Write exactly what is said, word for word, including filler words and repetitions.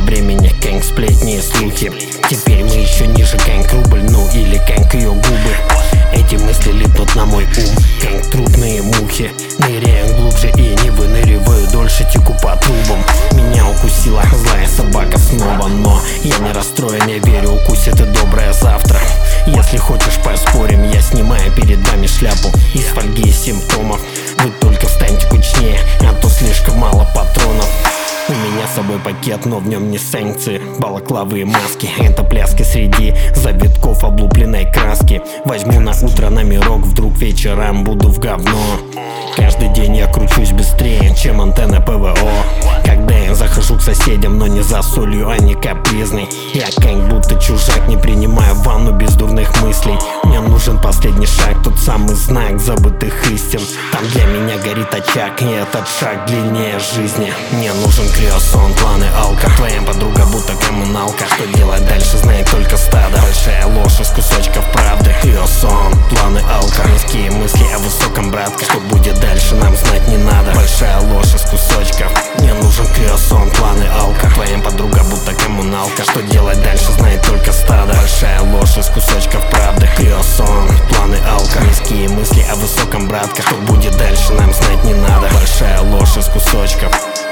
времени. Кэнг, сплетни и слухи. Теперь мы еще ниже. Кэнг, рубль, ну или кэнг, ее губы. Эти мысли липнут на мой ум. Кэнг, трупные мухи. Ныряю глубже и не выныриваю дольше, теку по трубам. Меня укусила злая собака снова, но я не расстроен, я верю, укусит и доброе завтра. Если хочешь, поспорим, я снимаю перед вами шляпу из фольги симптомов. Вы только встаньте кучнее, а то слишком мало патронов. У меня с собой пакет, но в нем не санкции, балаклавы и маски. Это пляски среди завитков облупленной краски. Возьму на утро номерок, вдруг вечером буду в говно. Каждый день я кручусь быстрее, чем антенна ПВО. Когда я захожу к соседям, но не за солью, а не капризный. Я кэнг, будто чужак, не принимаю ванну без дурных мыслей. Мне нужен последний шаг, тот самый знак забытых истин. Там для меня горит очаг, и этот шаг длиннее жизни. Мне нужен криосон, планы алка. Твоя подруга будто коммуналка. Что делать дальше, знает только стадо. Большая ложь из кусочков правды. Криосон, планы алка. Низкие мысли о высоком, братка. Что будет дальше, нам знать не надо. Большая ложь из кусочков. Мне нужен криосон, планы алка. Твоя подруга будто коммуналка. Что делать дальше, знает только стадо. Большая ложь из кусочков правды. Криосон, планы алка. Низкие мысли о высоком, братка. Что будет дальше, нам знать не надо. Большая ложь из кусочков.